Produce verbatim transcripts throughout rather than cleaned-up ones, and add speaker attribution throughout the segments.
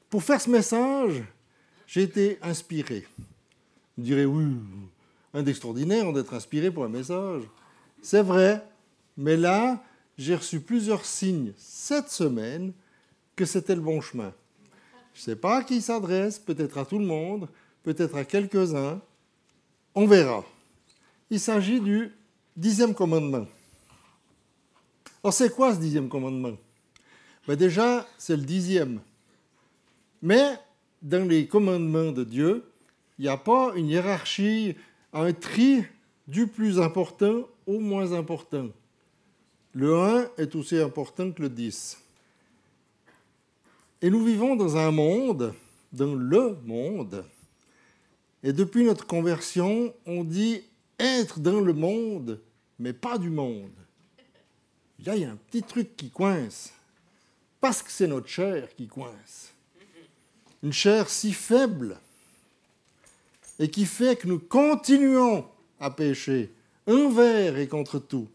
Speaker 1: pour faire ce message, j'ai été inspiré. Vous direz, oui, un d'extraordinaire d'être inspiré pour un message. C'est vrai, mais là, j'ai reçu plusieurs signes cette semaine que c'était le bon chemin. Je ne sais pas à qui il s'adresse, peut-être à tout le monde, peut-être à quelques-uns. On verra. Il s'agit du dixième commandement. Alors, c'est quoi ce dixième commandement? Ben déjà, c'est le dixième. Mais dans les commandements de Dieu, il n'y a pas une hiérarchie, un tri du plus important au moins important. Le un est aussi important que le dix. Et nous vivons dans un monde, dans le monde, et depuis notre conversion, on dit être dans le monde, mais pas du monde. Là, il y a un petit truc qui coince, parce que c'est notre chair qui coince. Une chair si faible, et qui fait que nous continuons à pécher, envers et contre tout.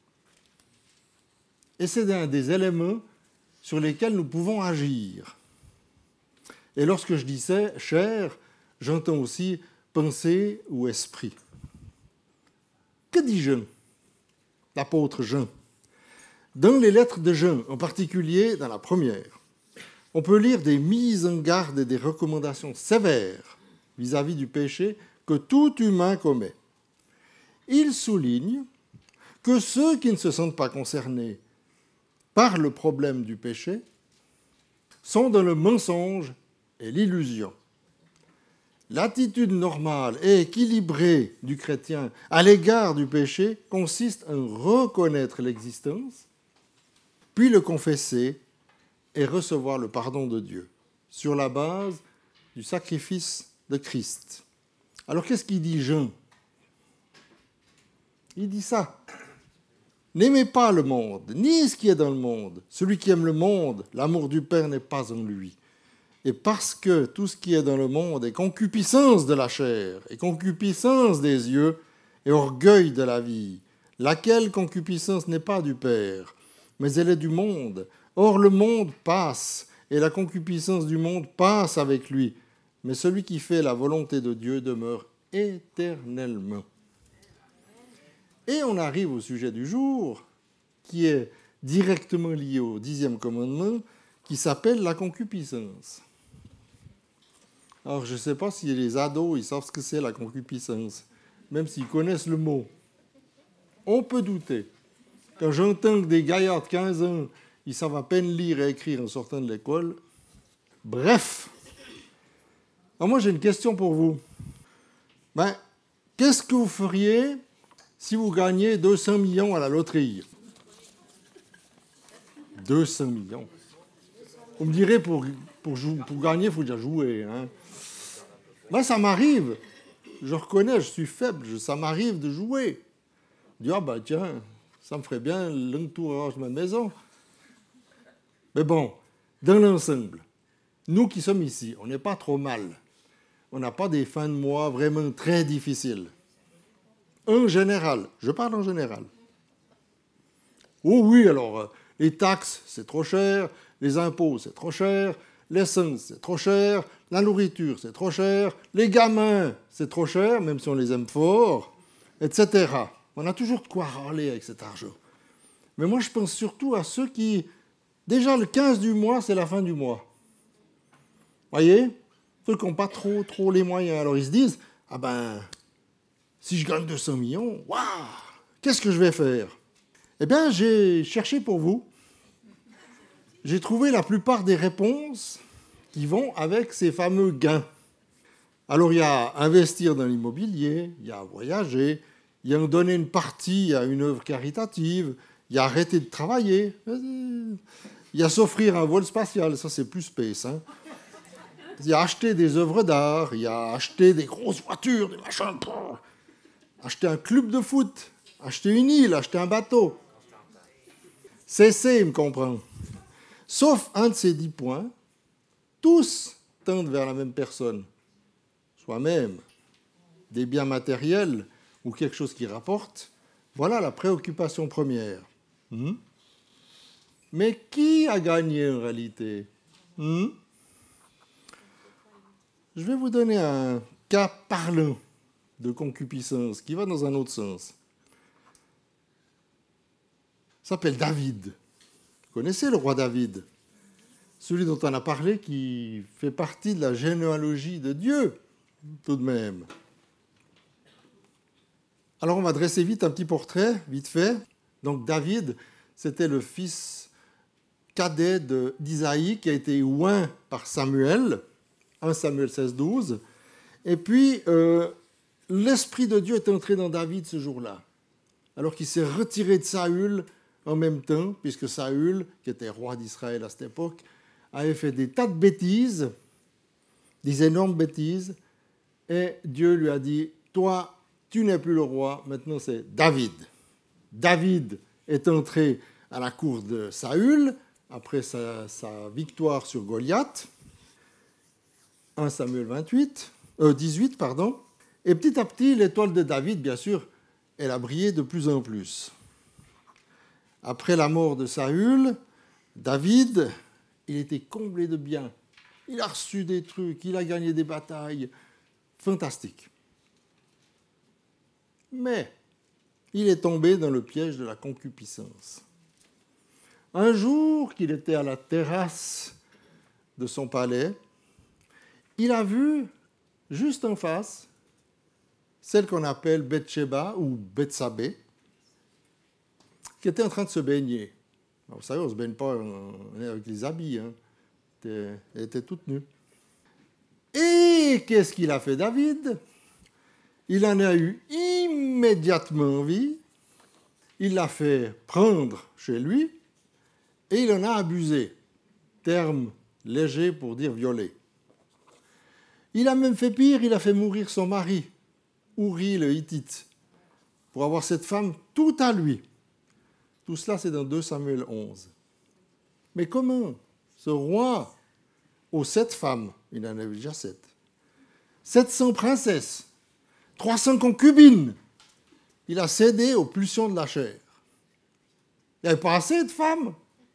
Speaker 1: Et c'est un des éléments sur lesquels nous pouvons agir. Et lorsque je dis chair, j'entends aussi pensée ou esprit. Que dit Jean, l'apôtre Jean? Dans les lettres de Jean, en particulier dans la première, on peut lire des mises en garde et des recommandations sévères vis-à-vis du péché que tout humain commet. Il souligne que ceux qui ne se sentent pas concernés par le problème du péché sont dans le mensonge et l'illusion. L'attitude normale et équilibrée du chrétien à l'égard du péché consiste à reconnaître l'existence, puis le confesser et recevoir le pardon de Dieu sur la base du sacrifice de Christ. Alors qu'est-ce qu'il dit Jean? Il dit ça. N'aimez pas le monde, ni ce qui est dans le monde. Celui qui aime le monde, l'amour du Père n'est pas en lui. Et parce que tout ce qui est dans le monde est concupiscence de la chair, et concupiscence des yeux, et orgueil de la vie, laquelle concupiscence n'est pas du Père, mais elle est du monde. Or le monde passe, et la concupiscence du monde passe avec lui. Mais celui qui fait la volonté de Dieu demeure éternellement. Et on arrive au sujet du jour, qui est directement lié au dixième commandement, qui s'appelle la concupiscence. Alors, je ne sais pas si les ados, ils savent ce que c'est la concupiscence, même s'ils connaissent le mot. On peut douter. Quand j'entends que des gaillards de quinze ans, ils savent à peine lire et écrire en sortant de l'école. Bref. Alors moi, j'ai une question pour vous. Ben, qu'est-ce que vous feriez si vous gagnez deux cents millions à la loterie? deux cents millions. Vous me direz, pour, pour, jou- pour gagner, il faut déjà jouer. Hein. Moi, ça m'arrive. Je reconnais, je suis faible. Je- ça m'arrive de jouer. Je dis, ah ben tiens, ça me ferait bien l'entourage de ma maison. Mais bon, dans l'ensemble, nous qui sommes ici, on n'est pas trop mal. On n'a pas des fins de mois vraiment très difficiles. En général, je parle en général. Oh oui, alors, euh, les taxes, c'est trop cher, les impôts, c'est trop cher, l'essence, c'est trop cher, la nourriture, c'est trop cher, les gamins, c'est trop cher, même si on les aime fort, et cetera. On a toujours de quoi râler avec cet argent. Mais moi, je pense surtout à ceux qui, déjà le quinze du mois, c'est la fin du mois. Voyez? Ceux qui n'ont pas trop, trop les moyens. Alors ils se disent, ah ben, si je gagne deux cents millions, waouh, qu'est-ce que je vais faire? Eh bien, j'ai cherché pour vous. J'ai trouvé la plupart des réponses qui vont avec ces fameux gains. Alors, il y a investir dans l'immobilier, il y a voyager, il y a donner une partie à une œuvre caritative, il y a arrêter de travailler, il y a s'offrir un vol spatial, ça c'est plus space, hein. Il y a acheter des œuvres d'art, il y a acheter des grosses voitures, des machins, acheter un club de foot, acheter une île, acheter un bateau. Cessez, il me comprend. Sauf un de ces dix points, tous tendent vers la même personne. Soi-même, des biens matériels ou quelque chose qui rapporte, voilà la préoccupation première. Hmm? Mais qui a gagné en réalité? Hmm? Je vais vous donner un cas parlant de concupiscence qui va dans un autre sens. Il s'appelle David. Vous connaissez le roi David? Celui dont on a parlé qui fait partie de la généalogie de Dieu, tout de même. Alors on va dresser vite un petit portrait, vite fait. Donc David, c'était le fils cadet de- d'Isaïe qui a été oint par Samuel, premier Samuel seize douze. Et puis, euh, l'Esprit de Dieu est entré dans David ce jour-là, alors qu'il s'est retiré de Saül en même temps, puisque Saül, qui était roi d'Israël à cette époque, avait fait des tas de bêtises, des énormes bêtises, et Dieu lui a dit, toi, tu n'es plus le roi, maintenant c'est David. David est entré à la cour de Saül, après sa, sa victoire sur Goliath, premier Samuel vingt-huit, euh, dix-huit, pardon, et petit à petit, l'étoile de David, bien sûr, elle a brillé de plus en plus. Après la mort de Saül, David, il était comblé de biens. Il a reçu des trucs, il a gagné des batailles. Fantastique. Mais il est tombé dans le piège de la concupiscence. Un jour qu'il était à la terrasse de son palais, il a vu, juste en face, celle qu'on appelle Bathsheba ou Bethsabée, qui était en train de se baigner. Alors, vous savez, on ne se baigne pas avec les habits. Hein. Elle était toute nue. Et qu'est-ce qu'il a fait, David? Il en a eu immédiatement envie. Il l'a fait prendre chez lui et il en a abusé. Terme léger pour dire violer. Il a même fait pire, il a fait mourir son mari, Uri le Hittite, pour avoir cette femme tout à lui. Tout cela, c'est dans deux Samuel onze. Mais comment ce roi aux sept femmes, il en avait déjà sept, sept cents princesses, trois cents concubines, il a cédé aux pulsions de la chair. Il n'y avait pas assez de femmes.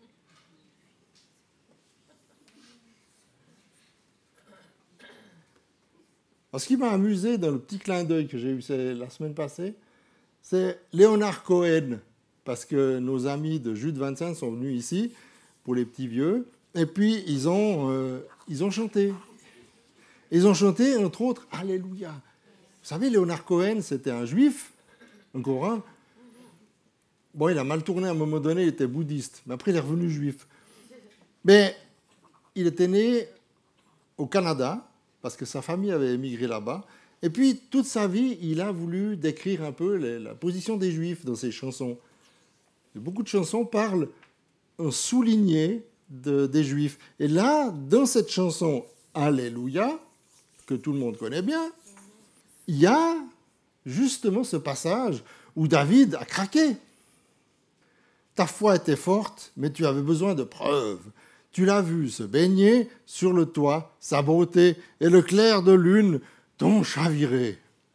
Speaker 1: Alors, ce qui m'a amusé dans le petit clin d'œil que j'ai eu la semaine passée, c'est Léonard Cohen, parce que nos amis de Jude vingt-cinq sont venus ici pour les petits vieux, et puis ils ont, euh, ils ont chanté. Ils ont chanté, entre autres, Alléluia. Vous savez, Léonard Cohen, c'était un juif, un coran. Bon, il a mal tourné à un moment donné, il était bouddhiste, mais après il est revenu juif. Mais il était né au Canada, parce que sa famille avait émigré là-bas, et puis toute sa vie, il a voulu décrire un peu la position des juifs dans ses chansons. Beaucoup de chansons parlent en souligné de, des juifs. Et là, dans cette chanson Alléluia, que tout le monde connaît bien, il y a justement ce passage où David a craqué. Ta foi était forte, mais tu avais besoin de preuves. Tu l'as vu se baigner sur le toit, sa beauté et le clair de lune t'ont chaviré,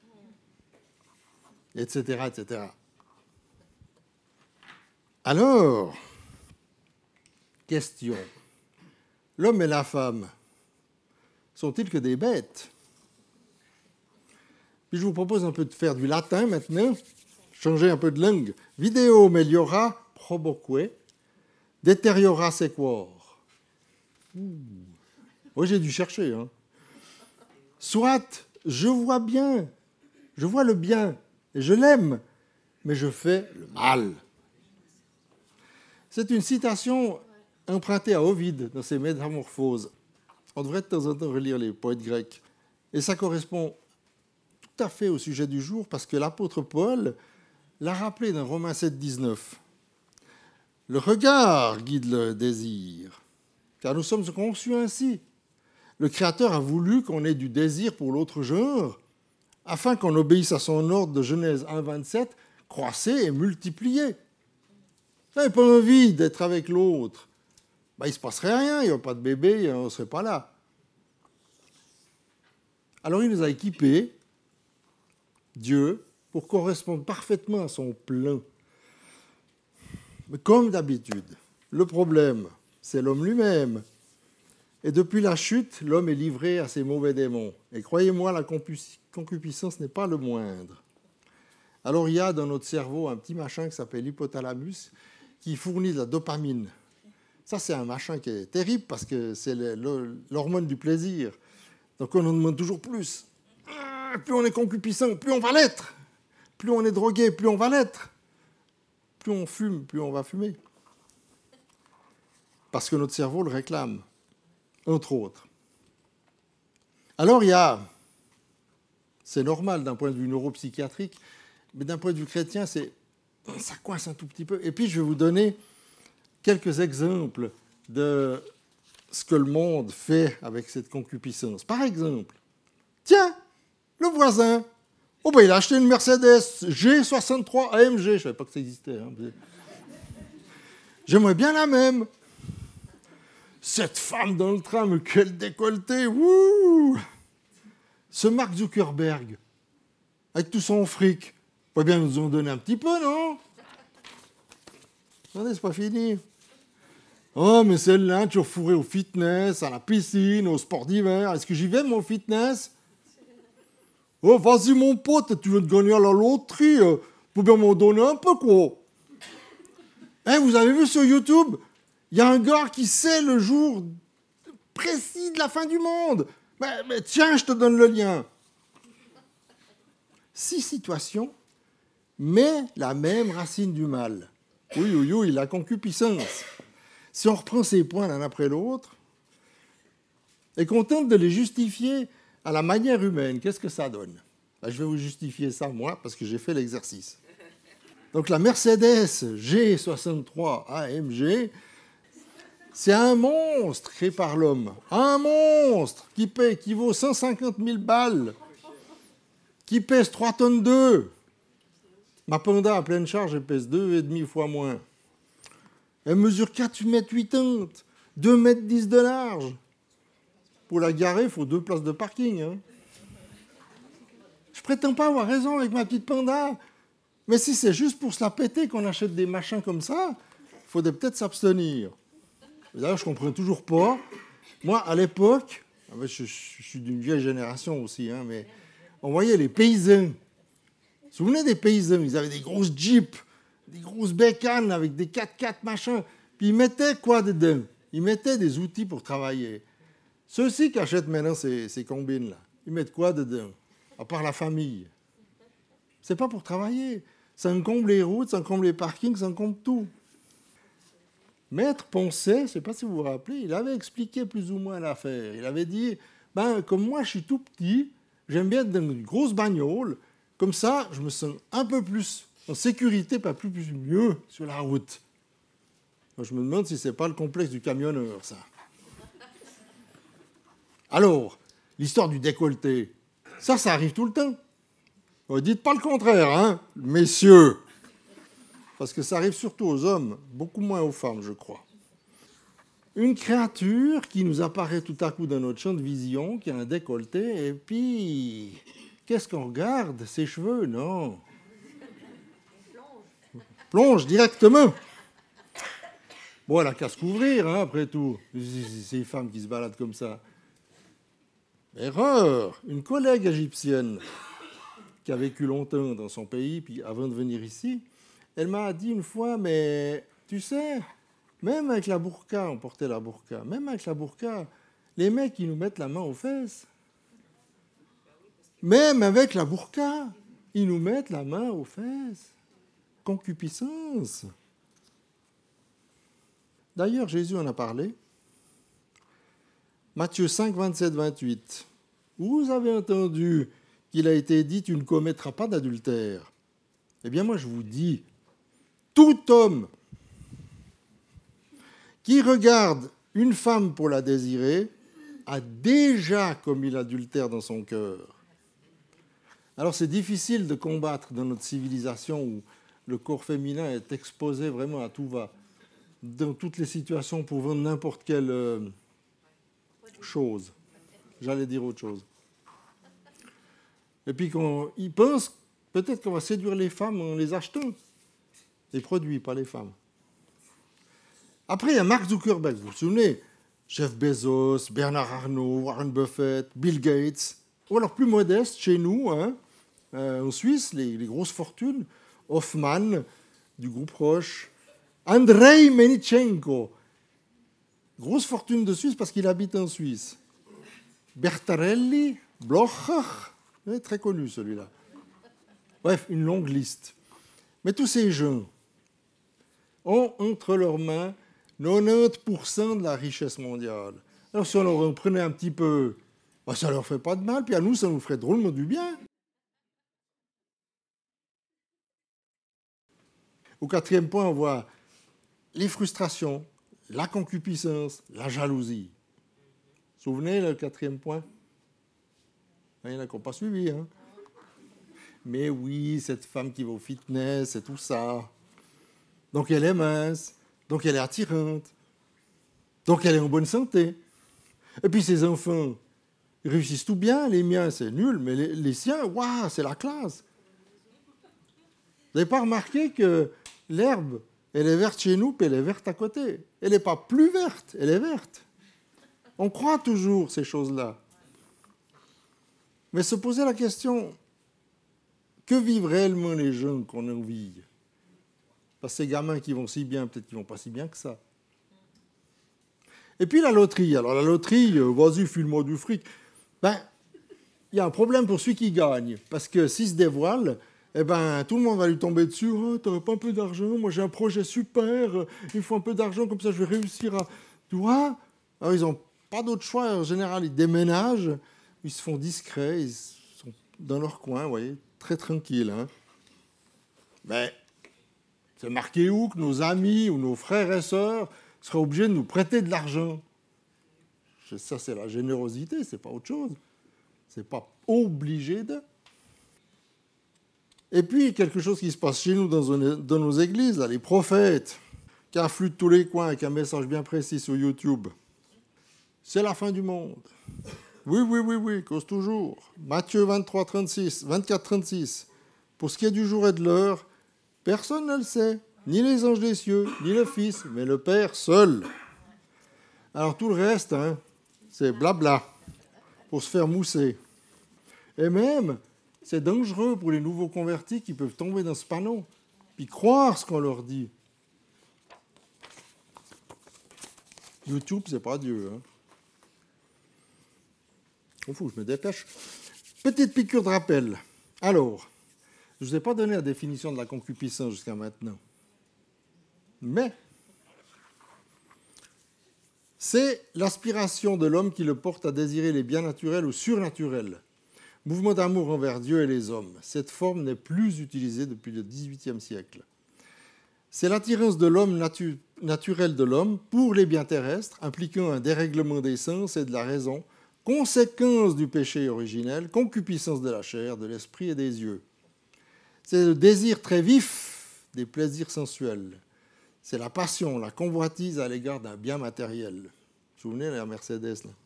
Speaker 1: et cetera, et cetera. Alors, question. L'homme et la femme sont-ils que des bêtes? Puis je vous propose un peu de faire du latin maintenant, changer un peu de langue. Vidéo meliora proboque, deteriora sequor. Oui, j'ai dû chercher. Hein. Soit, je vois bien, je vois le bien, et je l'aime, mais je fais le mal. C'est une citation empruntée à Ovide dans ses Métamorphoses. On devrait de temps en temps relire les poètes grecs. Et ça correspond tout à fait au sujet du jour, parce que l'apôtre Paul l'a rappelé dans Romains sept, dix-neuf. Le regard guide le désir, car nous sommes conçus ainsi. Le Créateur a voulu qu'on ait du désir pour l'autre genre, afin qu'on obéisse à son ordre de Genèse un, vingt-sept, croissez et multipliez. Vous n'avez pas envie d'être avec l'autre, ben, il ne se passerait rien, il n'y a pas de bébé, on ne serait pas là. Alors il nous a équipés, Dieu, pour correspondre parfaitement à son plan. Mais comme d'habitude, le problème, c'est l'homme lui-même. Et depuis la chute, l'homme est livré à ses mauvais démons. Et croyez-moi, la concupiscence n'est pas le moindre. Alors il y a dans notre cerveau un petit machin qui s'appelle l'hypothalamus qui fournit de la dopamine. Ça, c'est un machin qui est terrible parce que c'est l'hormone du plaisir. Donc on en demande toujours plus. Plus on est concupiscent, plus on va l'être. Plus on est drogué, plus on va l'être. Plus on fume, plus on va fumer. Parce que notre cerveau le réclame, entre autres. Alors il y a, c'est normal d'un point de vue neuropsychiatrique, mais d'un point de vue chrétien, c'est, ça coince un tout petit peu. Et puis je vais vous donner quelques exemples de ce que le monde fait avec cette concupiscence. Par exemple, tiens, le voisin, oh ben il a acheté une Mercedes G soixante-trois A M G, je ne savais pas que ça existait. Hein. J'aimerais bien la même. Cette femme dans le tram, quel décolleté, wouh! Ce Mark Zuckerberg, avec tout son fric, faut bien nous en donner un petit peu, non? Attendez, c'est pas fini. Oh, mais celle-là, toujours fourrée au fitness, à la piscine, au sport d'hiver. Est-ce que j'y vais, mon fitness? Oh, vas-y, mon pote, tu veux te gagner à la loterie? Faut bien m'en donner un peu, quoi. Hein, vous avez vu sur YouTube? Il y a un gars qui sait le jour précis de la fin du monde. Mais, mais tiens, je te donne le lien. Six situations, mais la même racine du mal. Oui, oui, oui, la concupiscence. Si on reprend ces points l'un après l'autre et qu'on tente de les justifier à la manière humaine, qu'est-ce que ça donne? Ben, je vais vous justifier ça, moi, parce que j'ai fait l'exercice. Donc la Mercedes G soixante-trois A M G, c'est un monstre créé par l'homme. Un monstre qui, paie, qui vaut cent cinquante mille balles, qui pèse trois tonnes deux. Ma Panda à pleine charge, elle pèse deux virgule cinq fois moins. Elle mesure quatre mètres quatre-vingts, deux mètres dix de large. Pour la garer, il faut deux places de parking. Hein. Je prétends pas avoir raison avec ma petite Panda. Mais si c'est juste pour se la péter qu'on achète des machins comme ça, il faudrait peut-être s'abstenir. D'ailleurs, je ne comprends toujours pas. Moi, à l'époque, je, je, je suis d'une vieille génération aussi, hein, mais on voyait les paysans. Vous vous souvenez des paysans? Ils avaient des grosses jeeps, des grosses bécanes avec des quatre-quatre machins. Puis ils mettaient quoi dedans? Ils mettaient des outils pour travailler. Ceux-ci qui achètent maintenant ces, ces combines-là, ils mettent quoi dedans? À part la famille. C'est pas pour travailler. Ça encombre les routes, ça encombre les parkings, ça encombre tout. Maître Poncet, je ne sais pas si vous vous rappelez, il avait expliqué plus ou moins l'affaire. Il avait dit, ben, comme moi je suis tout petit, j'aime bien être dans une grosse bagnole, comme ça je me sens un peu plus en sécurité, pas plus, plus mieux sur la route. Moi, je me demande si ce n'est pas le complexe du camionneur, ça. Alors, l'histoire du décolleté, ça, ça arrive tout le temps. Ne dites pas le contraire, hein, messieurs. Parce que ça arrive surtout aux hommes, beaucoup moins aux femmes, je crois. Une créature qui nous apparaît tout à coup dans notre champ de vision, qui a un décolleté, et puis, qu'est-ce qu'on regarde? Ses cheveux? Non. Plonge. Plonge directement. Bon, elle n'a qu'à se couvrir, hein, après tout. C'est les femmes qui se baladent comme ça. Erreur. Une collègue égyptienne qui a vécu longtemps dans son pays, puis avant de venir ici, elle m'a dit une fois, mais tu sais, même avec la burqa, on portait la burqa, même avec la burqa, les mecs, ils nous mettent la main aux fesses. Même avec la burqa, ils nous mettent la main aux fesses. Concupiscence. D'ailleurs, Jésus en a parlé. Matthieu cinq, vingt-sept, vingt-huit. Vous avez entendu qu'il a été dit, tu ne commettras pas d'adultère. Eh bien, moi, je vous dis, tout homme qui regarde une femme pour la désirer a déjà commis l'adultère dans son cœur. Alors, c'est difficile de combattre dans notre civilisation où le corps féminin est exposé vraiment à tout va, dans toutes les situations pour vendre n'importe quelle euh, chose. J'allais dire autre chose. Et puis, quand ils pensent, peut-être qu'on va séduire les femmes en les achetant. Les produits, pas les femmes. Après, il y a Mark Zuckerberg, vous vous souvenez, Jeff Bezos, Bernard Arnault, Warren Buffett, Bill Gates, ou alors plus modeste chez nous, hein, euh, en Suisse, les, les grosses fortunes, Hoffman, du groupe Roche, Andrei Melnichenko, grosse fortune de Suisse parce qu'il habite en Suisse, Bertarelli, Blocher, très connu celui-là. Bref, une longue liste. Mais tous ces gens ont entre leurs mains quatre-vingt-dix pour cent de la richesse mondiale. Alors si on leur en prenait un petit peu, ben, ça ne leur fait pas de mal, puis à nous, ça nous ferait drôlement du bien. Au quatrième point, on voit les frustrations, la concupiscence, la jalousie. Vous vous souvenez, le quatrième point? Il y en a qui n'ont pas suivi. Hein? Mais oui, cette femme qui va au fitness et tout ça. Donc elle est mince, donc elle est attirante, donc elle est en bonne santé. Et puis ses enfants, ils réussissent tout bien, les miens c'est nul, mais les, les siens, waouh, c'est la classe. Vous n'avez pas remarqué que l'herbe, elle est verte chez nous, puis elle est verte à côté. Elle n'est pas plus verte, elle est verte. On croit toujours ces choses-là. Mais se poser la question, que vivent réellement les gens qu'on envie? Parce que ces gamins qui vont si bien, peut-être qu'ils ne vont pas si bien que ça. Et puis la loterie. Alors la loterie, euh, vas-y, file-moi du fric. Ben, il y a un problème pour celui qui gagne. Parce que s'il se dévoile, eh ben, tout le monde va lui tomber dessus. Oh, tu n'aurais pas un peu d'argent? Moi, j'ai un projet super. Il faut un peu d'argent, comme ça, je vais réussir à... Tu vois? Alors, ils n'ont pas d'autre choix. En général, ils déménagent. Ils se font discrets. Ils sont dans leur coin, vous voyez, très tranquilles. Hein. Mais c'est marqué où que nos amis ou nos frères et sœurs seraient obligés de nous prêter de l'argent? Ça, c'est la générosité, c'est pas autre chose. C'est pas obligé de... Et puis, quelque chose qui se passe chez nous dans, une, dans nos églises, là, les prophètes, qui affluent de tous les coins avec un message bien précis sur YouTube. C'est la fin du monde. Oui, oui, oui, oui, cause toujours. Matthieu vingt-trois, trente-six, vingt-quatre, trente-six. Pour ce qui est du jour et de l'heure, personne ne le sait, ni les anges des cieux, ni le Fils, mais le Père seul. Alors tout le reste, hein, c'est blabla, pour se faire mousser. Et même, c'est dangereux pour les nouveaux convertis qui peuvent tomber dans ce panneau, puis croire ce qu'on leur dit. YouTube, c'est pas Dieu. Hein. Il faut que je me dépêche. Petite piqûre de rappel. Alors, je ne vous ai pas donné la définition de la concupiscence jusqu'à maintenant. Mais c'est l'aspiration de l'homme qui le porte à désirer les biens naturels ou surnaturels. Mouvement d'amour envers Dieu et les hommes. Cette forme n'est plus utilisée depuis le dix-huitième siècle. C'est l'attirance de l'homme natu- naturel de l'homme pour les biens terrestres, impliquant un dérèglement des sens et de la raison, conséquence du péché originel, concupiscence de la chair, de l'esprit et des yeux. C'est le désir très vif des plaisirs sensuels. C'est la passion, la convoitise à l'égard d'un bien matériel. Vous vous souvenez de la Mercedes là?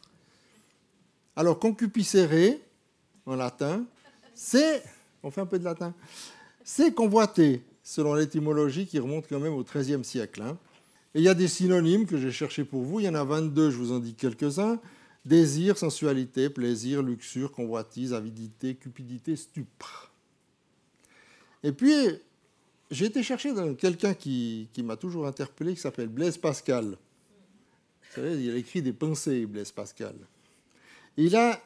Speaker 1: Alors, concupiscere, en latin, c'est, on fait un peu de latin, c'est convoiter, selon l'étymologie qui remonte quand même au treizième siècle. Hein. Et il y a des synonymes que j'ai cherchés pour vous, il y en a vingt-deux, je vous en dis quelques-uns. Désir, sensualité, plaisir, luxure, convoitise, avidité, cupidité, stupre. Et puis, j'ai été chercher dans quelqu'un qui, qui m'a toujours interpellé, qui s'appelle Blaise Pascal. Vous savez, il a écrit des pensées, Blaise Pascal. Il a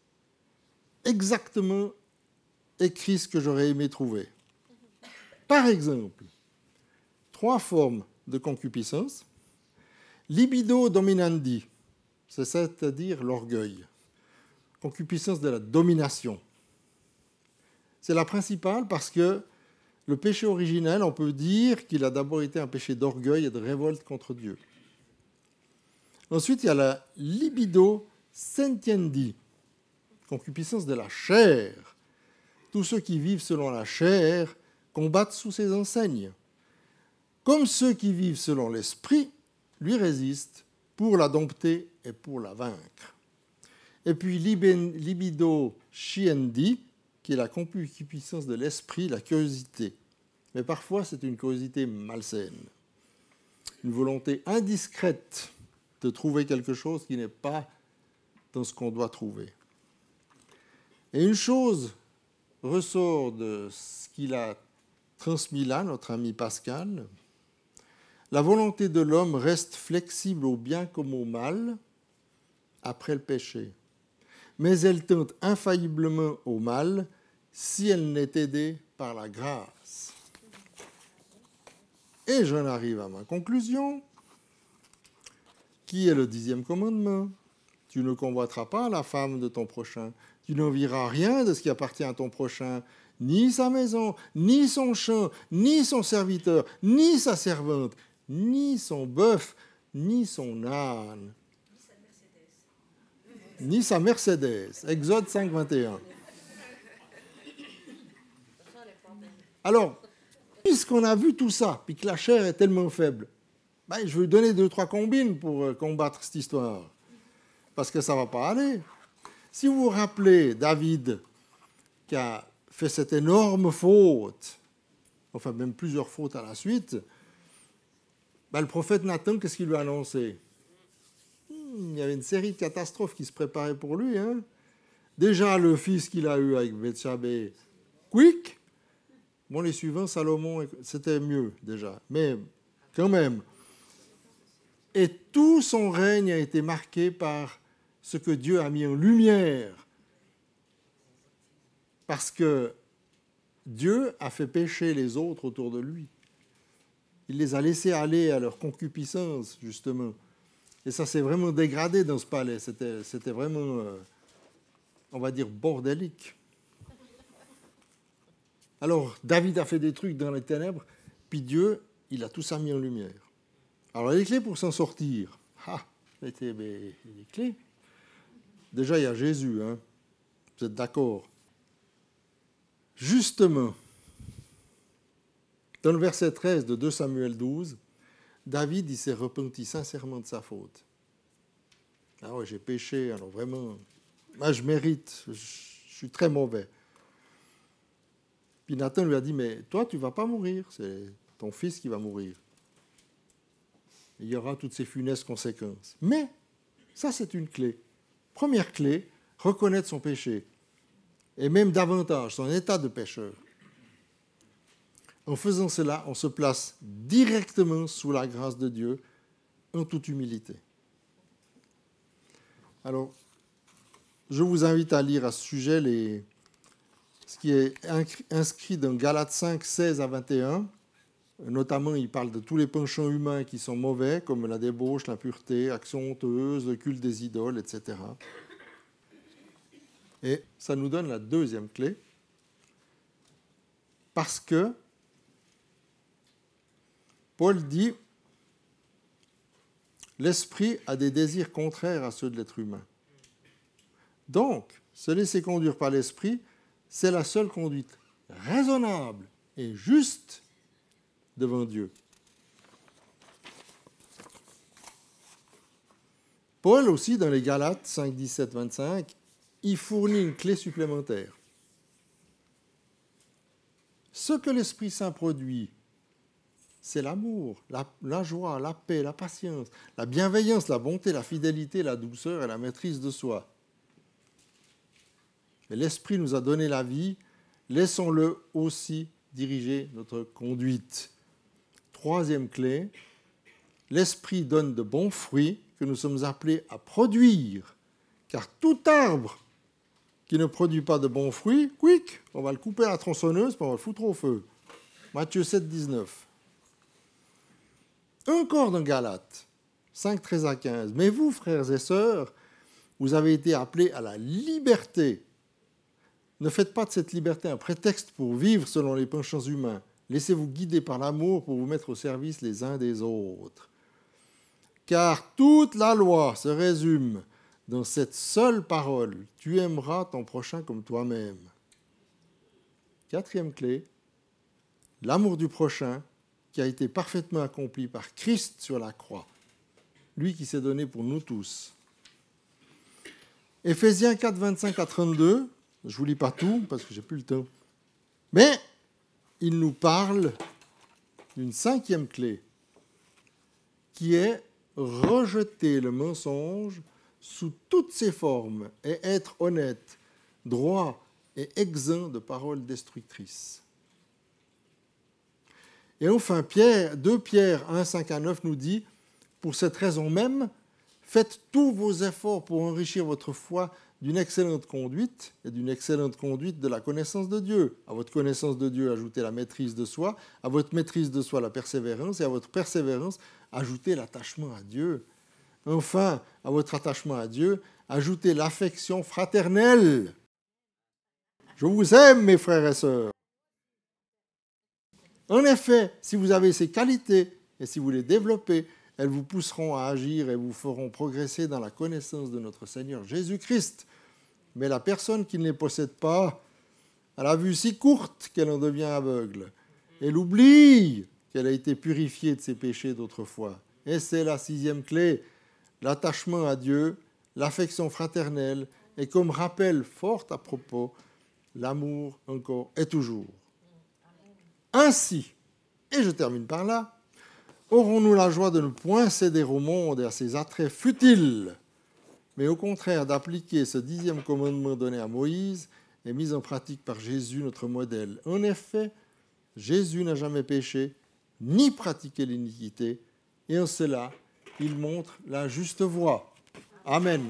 Speaker 1: exactement écrit ce que j'aurais aimé trouver. Par exemple, trois formes de concupiscence. Libido dominandi, c'est-à-dire l'orgueil. Concupiscence de la domination. C'est la principale parce que le péché originel, on peut dire qu'il a d'abord été un péché d'orgueil et de révolte contre Dieu. Ensuite, il y a la libido sentiendi, concupiscence de la chair. Tous ceux qui vivent selon la chair combattent sous ses enseignes. Comme ceux qui vivent selon l'esprit lui résistent pour la dompter et pour la vaincre. Et puis libido sciendi, qui est la concupiscence de l'esprit, la curiosité. Mais parfois, c'est une curiosité malsaine. Une volonté indiscrète de trouver quelque chose qui n'est pas dans ce qu'on doit trouver. Et une chose ressort de ce qu'il a transmis là, notre ami Pascal. La volonté de l'homme reste flexible au bien comme au mal après le péché. Mais elle tente infailliblement au mal si elle n'est aidée par la grâce. Et j'en arrive à ma conclusion, qui est le dixième commandement. Tu ne convoiteras pas la femme de ton prochain. Tu n'envieras rien de ce qui appartient à ton prochain, ni sa maison, ni son champ, ni son serviteur, ni sa servante, ni son bœuf, ni son âne, ni sa Mercedes. Exode cinq, vingt et un. Alors, puisqu'on a vu tout ça, puis que la chair est tellement faible, ben, je vais lui donner deux, trois combines pour combattre cette histoire. Parce que ça ne va pas aller. Si vous vous rappelez David, qui a fait cette énorme faute, enfin même plusieurs fautes à la suite, ben, le prophète Nathan, qu'est-ce qu'il lui a annoncé? hmm, Il y avait une série de catastrophes qui se préparaient pour lui. Hein. Déjà, le fils qu'il a eu avec Bethshabée, quick. Bon, les suivants, Salomon, c'était mieux déjà, mais quand même. Et tout son règne a été marqué par ce que Dieu a mis en lumière. Parce que Dieu a fait pécher les autres autour de lui. Il les a laissés aller à leur concupiscence, justement. Et ça s'est vraiment dégradé dans ce palais. C'était, c'était vraiment, euh, on va dire, bordélique. Alors, David a fait des trucs dans les ténèbres, puis Dieu, il a tout ça mis en lumière. Alors, les clés pour s'en sortir. Ah, c'était les clés. Déjà, il y a Jésus, hein. Vous êtes d'accord? Justement, dans le verset treize de deux Samuel douze, David, il s'est repenti sincèrement de sa faute. Ah ouais, j'ai péché, alors vraiment, moi je mérite, je suis très mauvais. Puis Nathan lui a dit, mais toi, tu ne vas pas mourir, c'est ton fils qui va mourir. Il y aura toutes ces funestes conséquences. Mais, ça c'est une clé. Première clé, reconnaître son péché. Et même davantage, son état de pécheur. En faisant cela, on se place directement sous la grâce de Dieu, en toute humilité. Alors, je vous invite à lire à ce sujet les, ce qui est inscrit dans Galates cinq, seize à vingt et un. Notamment, il parle de tous les penchants humains qui sont mauvais, comme la débauche, l'impureté, action honteuse, le culte des idoles, et cetera. Et ça nous donne la deuxième clé, parce que Paul dit « L'esprit a des désirs contraires à ceux de l'être humain. » Donc, se laisser conduire par l'esprit, c'est la seule conduite raisonnable et juste devant Dieu. Paul aussi, dans les Galates cinq, dix-sept, vingt-cinq, il fournit une clé supplémentaire. Ce que l'Esprit Saint produit, c'est l'amour, la, la joie, la paix, la patience, la bienveillance, la bonté, la fidélité, la douceur et la maîtrise de soi. Mais l'Esprit nous a donné la vie, laissons-le aussi diriger notre conduite. Troisième clé, l'Esprit donne de bons fruits que nous sommes appelés à produire, car tout arbre qui ne produit pas de bons fruits, quick, on va le couper à la tronçonneuse, puis on va le foutre au feu. Matthieu sept, dix-neuf. Encore dans Galates cinq, treize à quinze. Mais vous, frères et sœurs, vous avez été appelés à la liberté. Ne faites pas de cette liberté un prétexte pour vivre selon les penchants humains. Laissez-vous guider par l'amour pour vous mettre au service les uns des autres. Car toute la loi se résume dans cette seule parole, tu aimeras ton prochain comme toi-même. Quatrième clé, l'amour du prochain qui a été parfaitement accompli par Christ sur la croix, lui qui s'est donné pour nous tous. Éphésiens quatre, vingt-cinq à trente-deux, je ne vous lis pas tout parce que je n'ai plus le temps, mais il nous parle d'une cinquième clé qui est rejeter le mensonge sous toutes ses formes et être honnête, droit et exempt de paroles destructrices. Et enfin, Pierre, deux Pierre un, cinq à neuf nous dit, pour cette raison même, faites tous vos efforts pour enrichir votre foi d'une excellente conduite et d'une excellente conduite de la connaissance de Dieu. À votre connaissance de Dieu, ajoutez la maîtrise de soi, à votre maîtrise de soi, la persévérance, et à votre persévérance, ajoutez l'attachement à Dieu. Enfin, à votre attachement à Dieu, ajoutez l'affection fraternelle. Je vous aime, mes frères et sœurs. En effet, si vous avez ces qualités et si vous les développez, elles vous pousseront à agir et vous feront progresser dans la connaissance de notre Seigneur Jésus-Christ. Mais la personne qui ne les possède pas a la vue si courte qu'elle en devient aveugle. Elle oublie qu'elle a été purifiée de ses péchés d'autrefois. Et c'est la sixième clé, l'attachement à Dieu, l'affection fraternelle et comme rappel fort à propos, l'amour encore et toujours. Ainsi, et je termine par là, aurons-nous la joie de ne point céder au monde et à ses attraits futiles, mais au contraire d'appliquer ce dixième commandement donné à Moïse et mis en pratique par Jésus, notre modèle. En effet, Jésus n'a jamais péché, ni pratiqué l'iniquité, et en cela, il montre la juste voie. Amen.